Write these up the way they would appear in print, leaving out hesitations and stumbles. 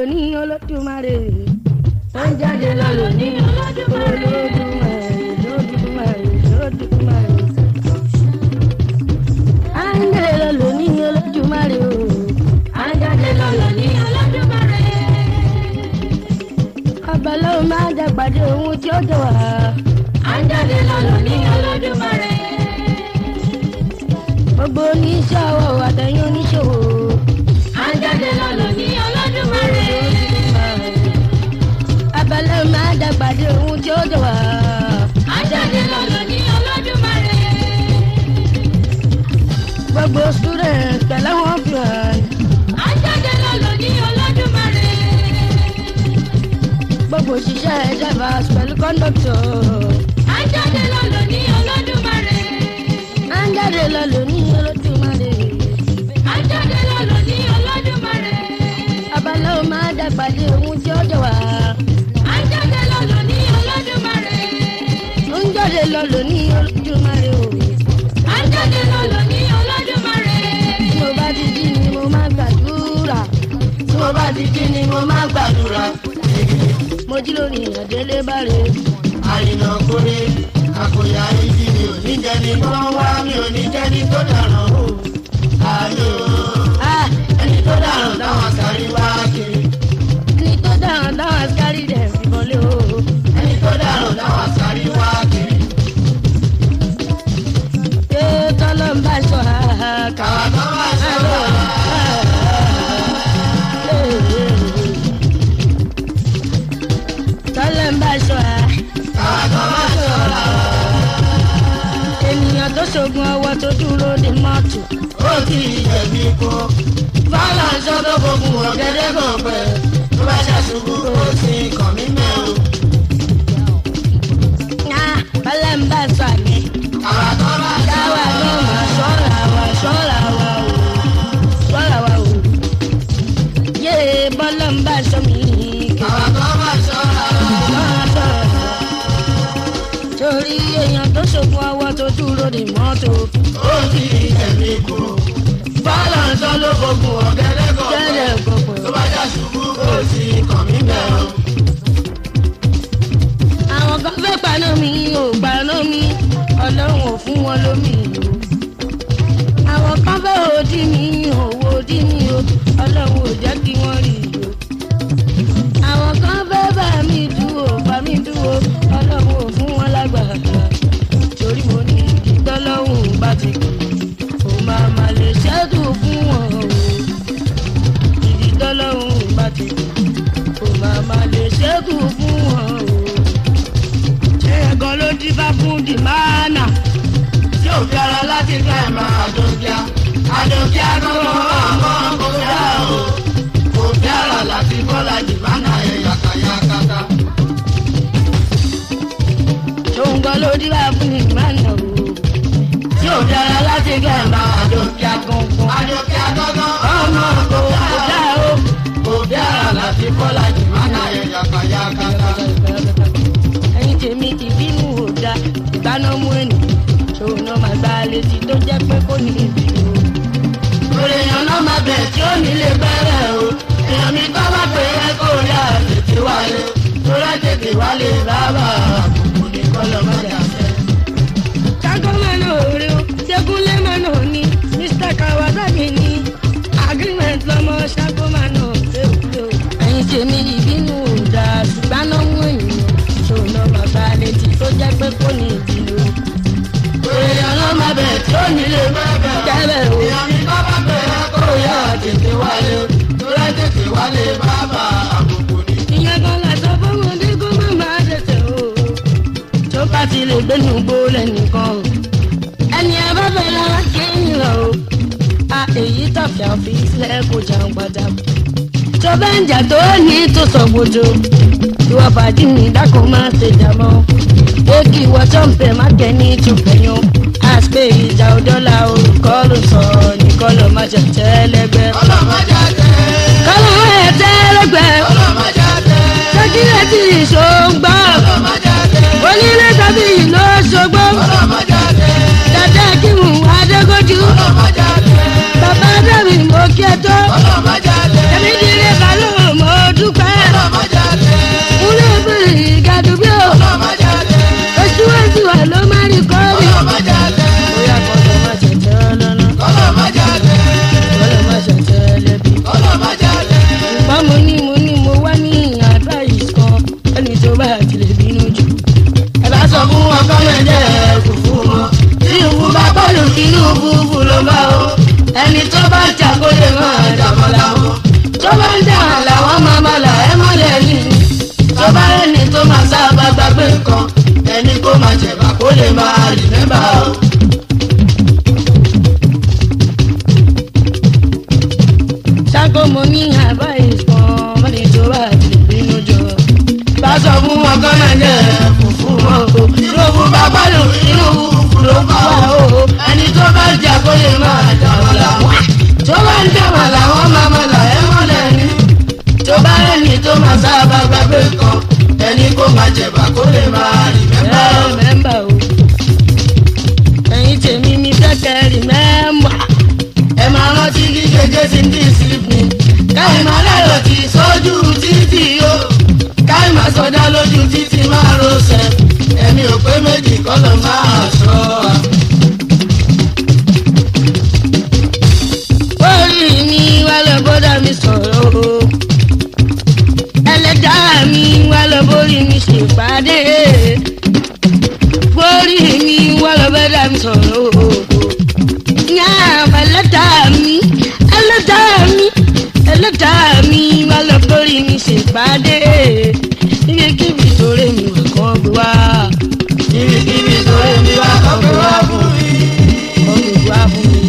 ní Olódùmarè tó ń jáde lọ lóní Olódùmarè Olódùmarè. À ń jáde lọ lóní Olódùmarè o. À ń jáde lọ lóní Olódùmarè. Ọba ló máa ń dàgbàdo ohun tí ó jọ wá. À ń jáde lọ lóní Olódùmarè. Gbogbo oníṣẹ́ ọwọ́ àtẹ̀yìn oníṣòwò. À ń jáde lọ lóní Olódùmarè. Abalẹ̀ máa dàgbàdo ohun tí ó jọ wá. À ń jáde lọ lóní Olódùmarè. Gbogbo student pẹ̀lú wọn fi hàn. À ń jáde lọ lóní Olódùmarè. Gbogbo òṣìṣẹ́ drivers pẹ̀lú conductor. À ń jáde lọ lóní Olódùmarè. À ń jáde lọ lóní Olódùmarè. À ń jáde lọ lóní Olódùmarè. Abalẹ̀ máa dàgbàdo ohun tí ó jọ wá. À ń jáde lọ lóní Olódùmarè. Ó ń jáde lọ lóní Olódùmarè o. À ń jáde lọ lóní Olódùmarè. Tí mo bá ti jí ni mo máa gbàdúrà. Tí mo bá ti jí ni mo máa gbàdúrà. Mo jí lónìí àdélé báre. Àyìnà kórè àkòyà ìdí mi ò ní jẹ́ni tó ń wá mi ò ní jẹ́ni tó dàrán o. Àlọ́ ẹni tó dàrán táwọn sáré wá kiri. Ẹni tó dàrán táwọn sáré dẹ̀ fi bọ́lé o. Ẹni tó dàrán táwọn sáré wá kiri. Ṣé tọ́lọ́ ń bá aṣọ àhà Kàwá tó bá ṣọ́ra. Tọ́lọ́ ń bá aṣọ àhà. Kàwá tó bá ṣọ́ra. Ènìyàn tó ṣògùn ọwọ́ tó dúró de mọ́tò. Ó kì í jẹ̀bi kó. Fálà ń sọ tó gbógun ọ̀gẹ́dẹ́ kan pẹ̀. Tó bá ṣàṣubú kó sí kàn mí mẹ́ o. Tọ́lọ́ ń bá aṣọ àgbẹ̀. Kàwá tó bá Káwa ṣọ́ra. náà máa ṣọ́ra wa o. Ṣọ́ra wa o. Yé bọ́lọ́ ń bá aṣọ mi. Kàwá tó bá ṣọ́ra. Torí èèyàn tó ṣògùn ọwọ́ tó dúró de mọ́tò. Ó kì í jẹ̀bi kó. Fálà ń sọ ló gbógun ọ̀gẹ́dẹ́ kan Jẹ́rẹ̀ pẹ̀. gbogbo. Tó bá ṣàṣubú kó sí kàn mí mẹ́ o. Àwọn kan fẹ́ paná mi ò paná mi. Ọlọ́run ò fún wọn lómi o. Àwọn kan fẹ́ òdì mi ò wo òdì mi o. Ọlọ́run ò jẹ́ kí wọ́n rí o. Àwọn kan fẹ́ bá mi dúró bá mi dúró. Ọlọ́run ò fún wọn lágbára. Torí mo ní ìdítọ́lọ́hùn bá ti kú. Kò máa lè ṣẹ́dùn fún wọn o. Ìdítọ́lọ́hùn bá ti kú. Kò máa lè ṣẹ́dùn fún wọn o. Ṣé ẹ̀gàn ló dífá fún dìmánà? Tí ò fi ara láti fẹ́ máa àdókíá. Àdókíá gbọ́dọ̀ àmọ́ kò dá o. Kò fi ara láti bọ́lá jìmánà ẹ̀ yàkàyàkàtà. Ṣòǹgàn ló dífá fún dìmánà o. Tí ò fi ara láti fẹ́ máa àdókíá gangan. Àdókíá gbọ́dọ̀ Ọmọ kò dá o. kò fi ara láti bọ́lá jìmánà ẹ̀ yàkàyàkàtà. Ẹyin tèmi ti bínú ò da ìgbàna mú ènìyàn. Ṣòun náà máa gbá létí tó jẹ́ pé kò ní ìbí o. Èèyàn náà máa bẹ̀ tí ó nílé bẹ̀rẹ̀ o. Èèyàn mi kọ́ bá pé ẹ kó rí àtètè wálé. Tóra tètè wálé bàbá àbùkù ní kọ́lọ́ mọ́jà fẹ́. Ṣáńkọ́ máa náà rí o, Ṣẹ́kúnlé máa náà ní, Mr. Kawasaki ní, agreement lọ́mọ Ṣáńkọ́ máa náà ṣe òkúlé o. Ẹyin tèmi ìbínú ò da ṣùgbọ́n náà mú ènìyàn. Ṣòun náà máa gbá létí tó jẹ́ pé kò ní ìbí o. Èèyàn náà máa bẹ̀ tí ó nílé bẹ̀rẹ̀ o. Tẹ́lẹ̀ o. Èèyàn mi kọ́ bá pé ẹ kó rí àtètè wálé. Tóra tètè wálé bàbá àbùkù ní. Ìyẹn kan làṣọ fọmọdé kó má máa tẹ̀tẹ̀ o. Tó bá ti lè gbénu gbó lẹ́nìkan o. Ẹni ẹ bá fẹ́ lára kéyìn lọ o. A èyí tọ̀fẹ̀ ọ̀fíìsì kò jẹun padà. Tó bá ń jà tó ní tó sọ gbòjò. Ìwọ fàájì ní dákun máa ṣe jà mọ́. Èkì ìwọ ṣọ́ǹpẹ̀ má kẹ́ ní tùpẹ̀yàn. Àṣpé ìjà òdọ́là olùkọ́ ló sọ nìkan lọ má ṣe tẹ́lẹ́gbẹ́. Ọlọ́mọdé tẹ́. Kọ́lọ́ ẹ̀ tẹ́lẹ́gbẹ́. Ọlọ́mọdé tẹ́. Ṣé ti ṣòǹgbọ́? Ọlọ́mọdé tẹ́. Onílé tàbí ìlú Òṣogbo. Ọlọ́mọdé tẹ́. Dàdá Kímù Adégójú. Ọlọ́mọdé tẹ́. Bàbá Dàbí mo kí ẹ tó. Ọlọ́mọdé tẹ́. Ẹ̀mí dílé balùwẹ̀ mo tó bá ń dẹ̀wà làwọn máa mọ̀ là ẹ́ mọ́lẹ̀ ní. tó bá rẹ́ni tó máa sábà gbàgbé kan ẹni kó máa jẹ̀bà kó lè máa rìmẹ́mbà o. ẹ̀yin tèmi ní kẹ́kẹ́ rìmẹ́mbà. ẹ máa rántí kí gẹ́gẹ́ sí ní ìsìnkú. káyì máa láyọ̀ tí sójú títì o. káyì máa sọdá lójú títì máa rọṣẹ̀. ẹ̀mí ò pé méjì kọ́ ló máa sọ wa. orí mi wá lọ bọ́dà mi sọ̀rọ̀ o. ẹlẹ́dàá mi wá lọ bórí mi ṣèpàdé. orí mi wá lọ bọ́dà mi sọ̀rọ̀ o. yàrá ẹlẹ́dàá mi wá lọ bórí mi ṣèpàdé. níbikíbi tó rẹ̀ mi wà kàn gbé wá. níbikíbi tó rẹ̀ mi wà kàn gbé wá fún mi. kàn gbé wá fún mi.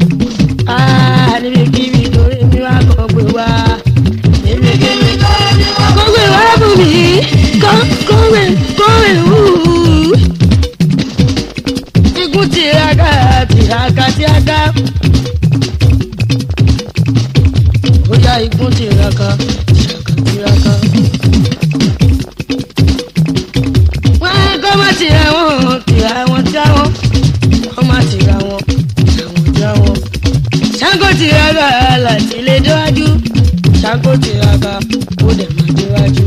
níbikíbi tó rẹ̀ mi wà kàn gbé wá. níbikíbi tó rẹ̀ mi wà kàn gbé wá fún mi. kàn wú. igun tiraka. ó yá igun tiraka. wọ́n kọ́ máa tira wọn kọ́ máa tira wọn ṣáńkó tiraka láti lè déwájú ṣáńkó tiraka ó dẹ̀ máa déwájú.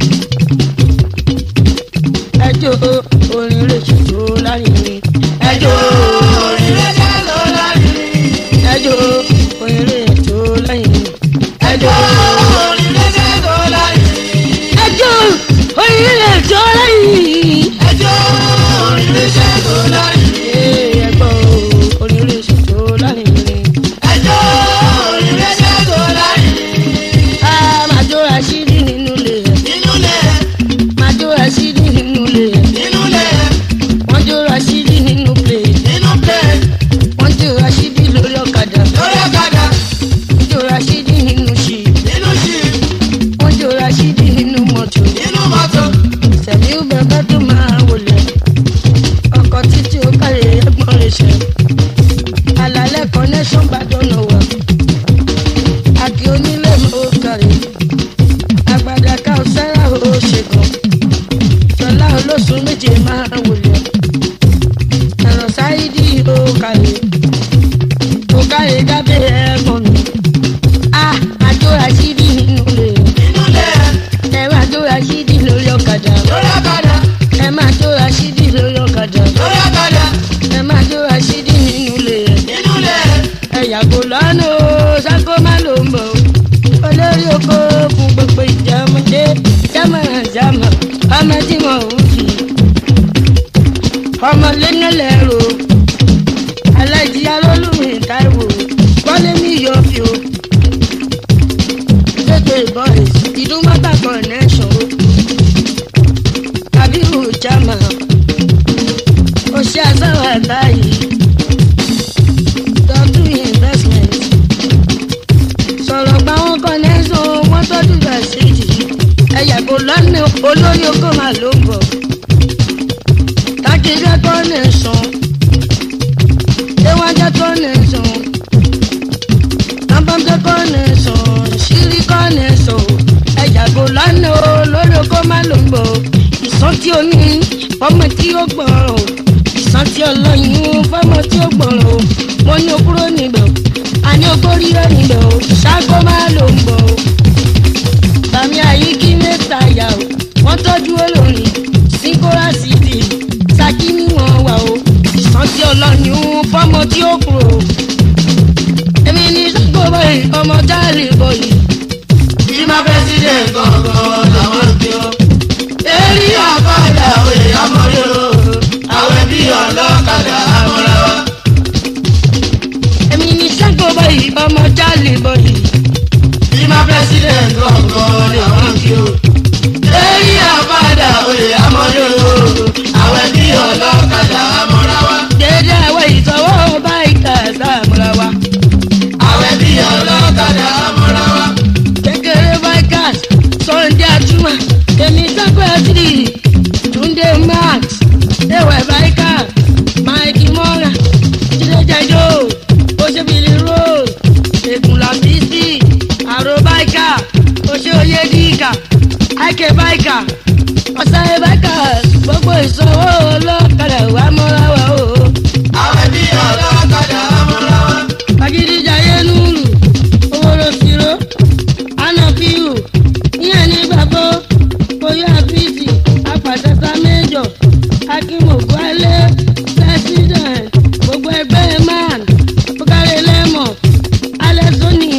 ẹjọ́ orin rẹ̀ ṣètò lárinrin. ẹjọ́ orin rẹ̀ ṣètò lárinrin. ẹjọ́ orin rẹ̀ ṣètò lárinrin. ẹjọ́ orin rẹ̀ ṣètò lárinrin. ẹjọ́ orin rẹ̀ ṣètò lárinrin. ẹjọ́ orin rẹ̀ ṣètò lárinrin. ẹgbọ́ orin rẹ̀ ṣètò lárinrin. ẹjọ́ orin rẹ̀ ṣètò lárinrin. a máa jó Rashidi nínú ilé rẹ̀. nínú ilé rẹ̀. máa jó Rashidi nínú ilé rẹ̀. nínú ilé rẹ̀. wọ́n jó Rashidi nínú plate. nínú plate. wọ́n jó Rashidi lórí ọ̀kadà. lórí ọ̀kadà. wọ́n jó Rashidi nínú ṣì. nínú ṣì. wọ́n jó Rashidi nínú mọ́tò. nínú mọ́tò. sẹ̀mí bẹ́ẹ̀ tó máa wọlé. ọkọ̀ títí ó kárí ẹ̀gbọ́n rẹ̀ ṣe. àlàlẹ́ connection gbàdọ̀ náà wà. àkì onílé mọ́ kárí. àgbàdà ká ó sára ó ṣe gan. ṣọlá olóṣù méje máa wọlé. ẹ̀rọ sáídì ó kárí. ó kárí dábẹ́ ẹ̀gbọ́n mi. àjọ Rashidi nínú rẹ̀. nínú ilé rẹ̀. ẹ máa jó Rashidi lórí ọ̀kadà. lórí ọ̀kadà. ẹ máa jó Rashidi lórí ọ̀kadà. lórí ọ̀kadà. ẹ máa jó Rashidi nínú ilé rẹ̀. nínú ilé rẹ̀. ẹ yàgò lọ́nà o ṣáko má ló ń bọ̀ o. olórí oko fún gbogbo ìjàmọ̀dé jámọ̀ ọmọ tí mo ń fi. ọmọ lẹ́nu lẹ́rù alájí arólùmí Táíwò wọlé mi yọ fi o. Gateway boys ìdúmọ̀tà connection o. Abiru Jama oṣù àzáwà báyìí dọ́tún investment sọ̀rọ̀ gba wọn connection wọ́n tọ́jú Rashidi ẹ̀yàgò lọ́nà olórí oko máa ló ń bọ̀. Tákìjẹ́ connection ewájẹ́ connection nabamjẹ́ connection ṣírí connection ẹ̀yàgò lọ́nà olórí oko máa ló ń bọ̀. ìsàn tí ó ní fọmọ tí ó gbọ̀rọ̀ o ìsàn tí ó lọ́yún fọmọ tí ó gbọ̀rọ̀ o mo ní o kúrò níbẹ̀ o àní o kórì rẹ̀ níbẹ̀ o ṣáàgó máa ló ń bọ̀ o. bàmí àyíkí mẹ́ta yà o wọ́n tọ́jú olórin sínkórà sídì Ṣakí ni wọ́n wà o ìsàn tí ó lọ́yún fọmọ tí ó kúrò o. èmi ní Ṣángó báyìí ọmọ jáàlì bọ̀yì. bí má fẹ́ sílẹ̀ gangan làwọn ń bí o. èrí àbádà òye amọ̀rẹ́ o. àwẹ̀ bí ọlọ́kadà amọ̀ra wa. èmi ní Ṣángó báyìí ọmọ jáàlì bọ̀yì. bí má fẹ́ sílẹ̀ gangan làwọn ń bí o. èrí àbádà òye amọ̀rẹ́ o. àwẹ̀ bí ọlọ́kadà amọ̀ra wa. dédé àwọ̀ ìtọ́wọ́ báyìí kà sáàmúra wa. àwẹ̀ bí ọlọ́kadà amọ̀ra wa. kékeré vikas Sunday Atuma èmi Ṣángó ẹtìrì Túndé Max ewé vikas Mike Mora Jídé Jẹjọ Oṣèbìlì Rose báìkà àìkè báìkà ọ̀sán báìkà gbogbo ìṣòwò ọlọ́kadà wà mọ́ra wa o. àwọn ẹbí ọlọ́kadà wà mọ́ra wa. Agídíjà Yẹnúrù owóró fìró anapiu ìyẹn ní gbàgbọ́ bóyá bíìsì apàtàtà méjọ akínmọ̀gbálé president gbogbo ẹgbẹ́ man bukari lẹ́mọ̀ alẹ́sọ́nì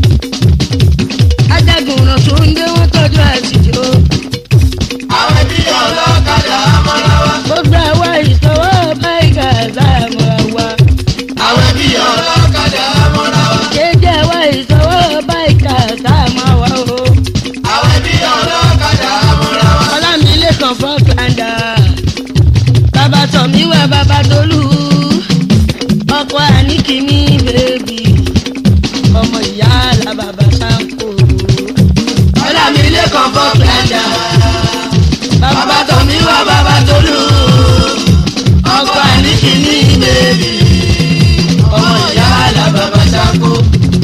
ajagunran tó ń gbé wọn tọ́jú àṣìjọ. àwọn ẹbí ọlọ́kadà wà mọ́ra wa. gbogbo àwa ìṣòwò báyìí àmọ́ra wa. àwọn ẹbí ọlọ́kadà wà mọ́ra wa. jẹ́jẹ́ àwa ìṣòwò báyìí àmọ́ra wa o. àwọn ẹbí ọlọ́kadà wà mọ́ra wa. Ọlámilékan fọ́kàndà bàbá tọ̀míwá bàbá tolú ọkọ àníkìní bèbí ọmọ ìyá àlà bàbá sáńkò. Ọlámilékan fọ́kàndà bàbá tọ̀míwá bàbá tolú ọkọ àníkìní bèbí ọmọ ìyá àlà bàbá sáńkò.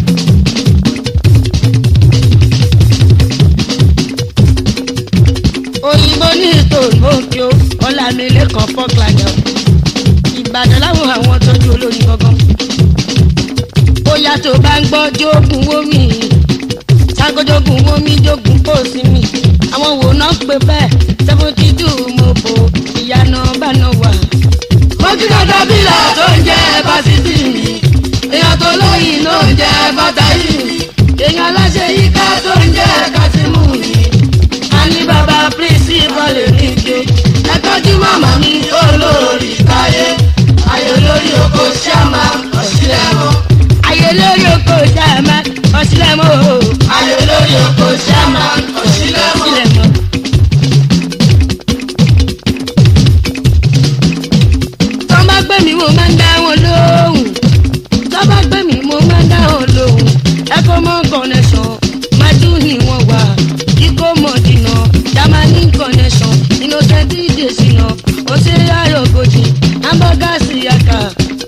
òyìnbó ní ìtòlókè Ọlámilékan fọ́kàndà Ìbàdàn láwọn àwọn tọ́jú olórin gangan. bóyá tó bá ń gbọ́ jókun wómi sákojogun wómi jogun kò sí mi àwọn wò náà pé bẹ́ẹ̀ 72 mo bò ìyànà bánà wà. mo ti dọ́dọ̀ bílà tó ń jẹ́ fásitì mi èèyàn tó lóyìn ló ń jẹ́ bátàyì mi èèyàn aláṣẹ yíká tó ń jẹ́ kásímù mi a ní bàbá pírísìpọ̀ lè ní ike ẹ tọ́jú màmá mi olórí táyé ayé lórí oko ṣáàmà ọ̀ṣìlẹ̀mọ́. ayé lórí oko ṣáàmà ọ̀ṣìlẹ̀mọ́. ayé lórí oko ṣáàmà ọ̀ṣìlẹ̀mọ́. tọ́ bá gbé mi mo máa ń dá wọn lóhùn tọ́ bá gbé mi mo máa ń dá wọn lóhùn ẹ̀kọ́ mọ́ connection máa dún ní wọn wà kíkó mọ̀ dìnà Germany connection innocent ìdèsínà ó ṣe ayọ̀gòjì hamburger sí yàkà.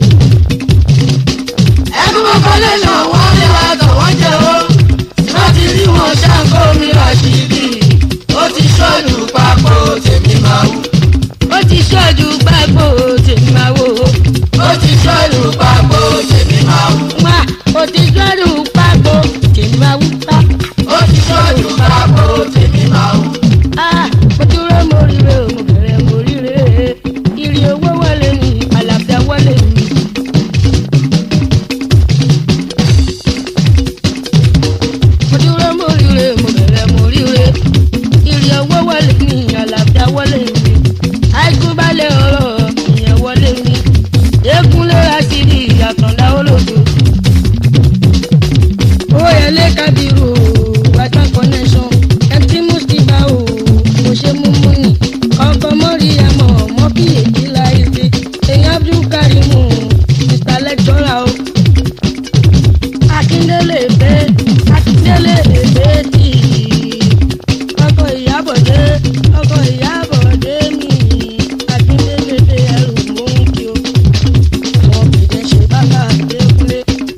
ẹ̀gbọ́n kọ́lẹ́sàn wọ́n ní wa tọ̀ wọ́n jẹ́ o wọ́n ti rí wọn ṣàǹkó mi ràṣìbí ó ti ṣọ́ọ̀dù papò tèmi máa wù. ó ti ṣọ́ọ̀dù gbàgbó tèmi máa wò ó. ó ti ṣọ́ọ̀dù papò tèmi máa wù. wá ó ti ṣọ́ọ̀dù gbàgbó tèmi máa wù pa. ó ti ṣọ́ọ̀dù papò tèmi máa wù. mo dúró mo ríre mo bẹ̀rẹ̀ mo ríre ìrì owó wọlé mi àlàáfíà wọlé mi. mo dúró mo ríre mo bẹ̀rẹ̀ mo ríre ìrì owó wọlé mi àlàáfíà wọlé mi. àìkú balẹ̀ ọ̀rọ̀ ìyẹn wọlé mi. eégún ló ra sí ní àtọ̀dá olódo. ó yẹ lé kábírù wájú connection ẹtí mùsùlùmá o mo ṣe mú mú ni ọkọ mọ́rí àmọ́ mọ́ bí èjì láì ṣe èèyàn Abdul Karimu Mr. Lecturer o. Akíndélé èbé tì ọkọ Ìyábọ̀dé mi Akíndélé ẹrù mú kí o àwọn bìnrin ṣe bàbá Adékúnlé.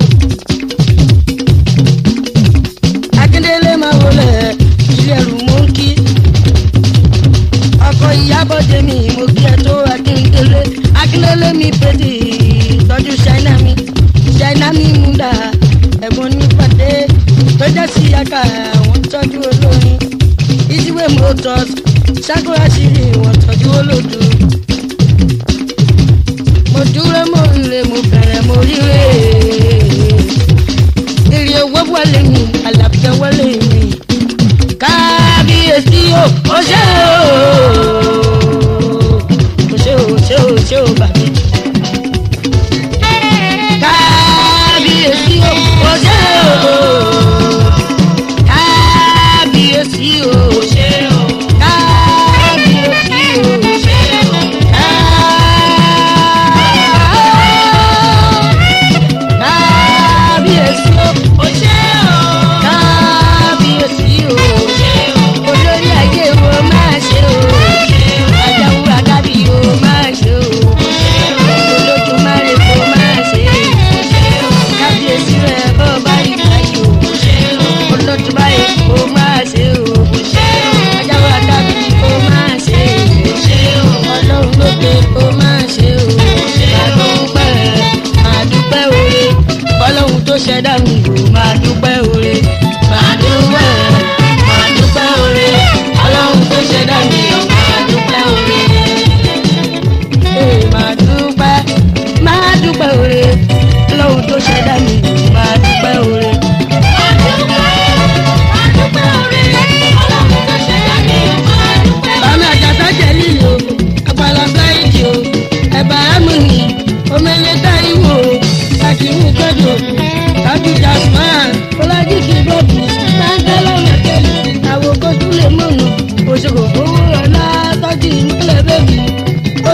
Akíndélé máa wọlé ilé ẹrù mú kí ọkọ Ìyábọ̀dé mi mo kí ẹ tó Akíndélé mi péjì tọ́jú ṣáínà mi múdà ẹ̀gbọ́n ní pàdé tó jẹ́ sí yàkà wọ́n tọ́jú olórin ìdíwé motors ṣàkóra ṣìírí wọ́n tọ́jú olódò. mo dúró mo ríre mo bẹ̀rẹ̀ mo ríre èrè owó wọlé mi àlàáfíà wọlé mi kábíyèsí o ó ṣe o bàbí. kábíyèsí o ó ṣe o kábíyèsí o ó ṣe o kábíyèsí o ó ṣe o kábíyèsí o ó ṣe o kábíyèsí o olórí ayé wo máa ṣe o ajáwó adábí o máa ṣe o Olódùmarè kò máa ṣe kábíyèsí rẹ̀ bọ́ báyìí báyìí o Olódùmarè kò máa ṣe o.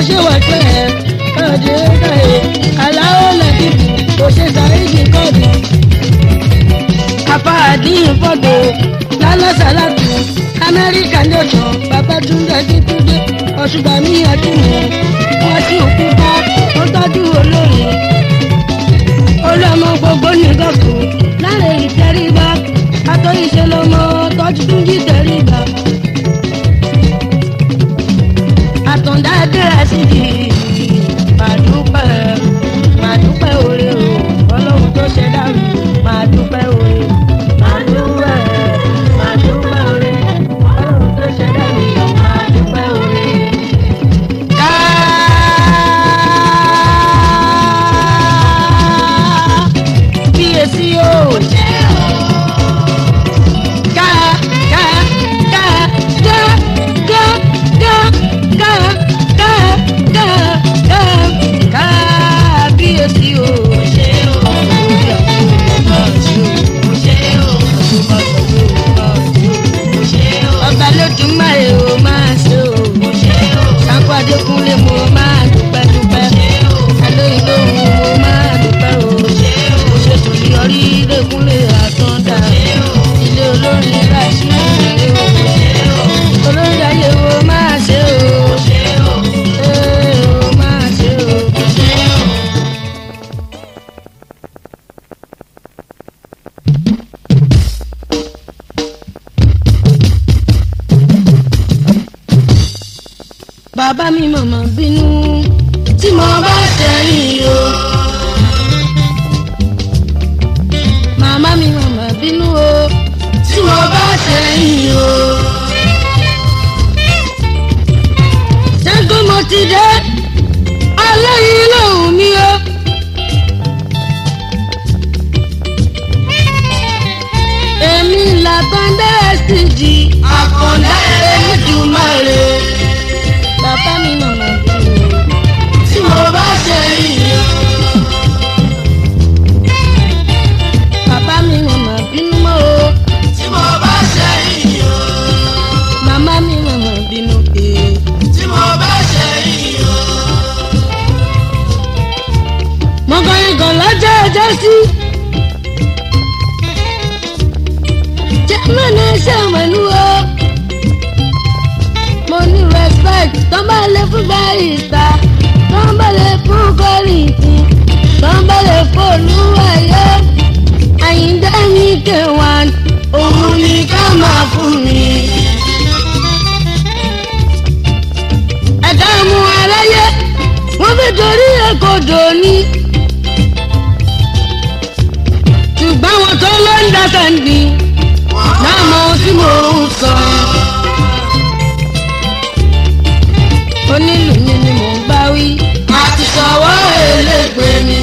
ṣe wà pẹ́ káàdé káyé aláwọ̀ lẹ́bí kò ṣe sàrídì kọ́ọ̀dù. apá àdín fọ́tò lálọ́sàlátù amẹ́ríkà nation Babátúndé Akíntúndé Ọ̀ṣùbàmí Akínwó wọ́n ti òkú bá wọ́n tọ́jú olórin olómọ gbogbo nìgọ̀kù láre ìtẹríba atọ́ ìṣẹlọmọ tọ́jú tún jí tẹríba àtọ̀ndá kẹ́rẹ́ sí i màdúpẹ́ òre o ọlọ́run tó ṣẹ̀dá mi màdúpẹ́ òre màdúpẹ́ òre ọlọ́run tó ṣẹ̀dá mi màdúpẹ́ òre. Kíyèsí o. Adékúnlé mo máa dúpẹ́ dúpẹ́ Adéyìnlóhùn mo máa dúpẹ́ o mo ṣe tòlí ọrí Adékúnlé àtọ́ndà ilé olórin láti ìrẹ̀lẹ̀ o olórí ayé wo máa ṣe o máa ṣe o. Bàbá mi màmá bínú tí mo bá ṣẹ̀yìn o. Màmá mi màmá bínú o tí mo bá ṣẹ̀yìn o. Ṣẹ́gun mo ti dé aláyín lòun mi o. Èmi làkọ́ndá ẹ̀sìdì àkọ́ndá Elédùmarè. Bàbá mi màmá bínú tí mo bá ṣẹ̀yìn o. Bàbá mi màmá bínú mọ́ o tí mo bá ṣẹ̀yìn o. Màmá mi màmá bínú tí mo bá ṣẹ̀yìn o. Mo kọrin kan lọ́jọ́ ọjọ́ sí. Jẹ́ mọ́nà ṣàmọ́nú o. Mo ní respect tó bá lè fún barista tó bá lè fún kọ́rìntì tó bá lè fún olúwayé Àyìndé mi K1 òun ni ká máa fún mi. Ẹ̀dá mú aráyé wọ́n fi torí èkódò ní. Ṣùgbọ́n wọn tó ló ń dáta ní náà mọ ohun tí mo ń sọ. Onílù mi ni mò ń bá wí. Àti sọ̀wọ́ elégbè mi.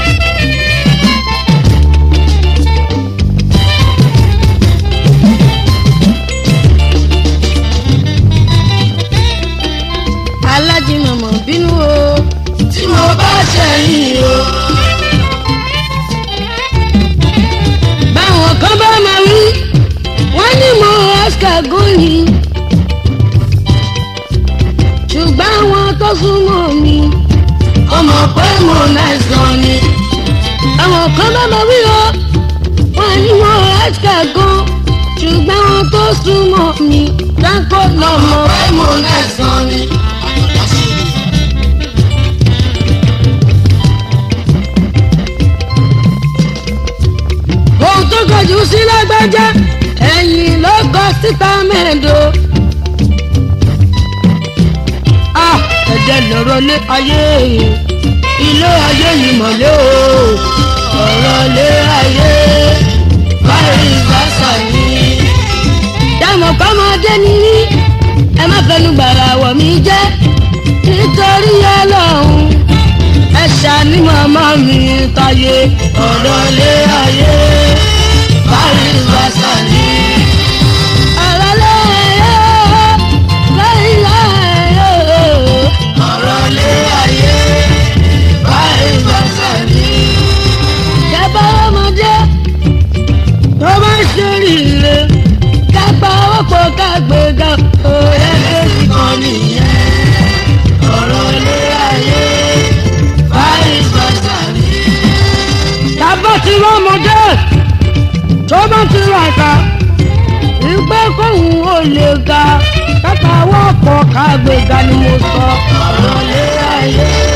Alájí mọ̀mọ́ bínú o tí mo bá ṣẹ̀yìn o. Báwọn kan bá máa wí wọ́n ní mo Oscar gúnni. Ṣùgbọ́n àwọn tó súnmọ́ mi ọmọ pé mo náìsàn ni. Àwọn kan bá máa wí o wọ́n ní mo Oscar gan. Ṣùgbọ́n àwọn tó súnmọ́ mi dáńkọ́ lọ́mọ pé mo náìsàn ni. Ohun tó kọjú sí lágbájá ẹ̀yìn ló kọ síta mẹ́ẹ̀dọ́. Ẹ̀jẹ̀ lọ̀rọ̀ lé ayé ilé ayé yìí mọ̀lẹ́ o ọ̀rọ̀ lé ayé báyìí gbàsà ni. Dàmọ̀ kọ́mọdé ni mí ẹ má fẹnu gbàrà wọ̀ mí jẹ́ nítorí Ọlọ́run ẹ ṣàní màmá mi táyé ọ̀rọ̀ lé ayé báyìí gbàsà ni. ọ̀rọ̀ lé ayé báyìí láyé ọ̀rọ̀ lé ayé báyìí gbàsà ni. Jábọ̀ ọmọdé tó bá ṣe rire kápá ọ̀pọ̀ kágbéga òye lè fi kàn nìyẹn ọ̀rọ̀ lé ti rà ká ìgbẹ́ kóhun ò lè ga kápá wọ́pọ̀ ká gbéga ni mo sọ. ọ̀rọ̀ lé ayé.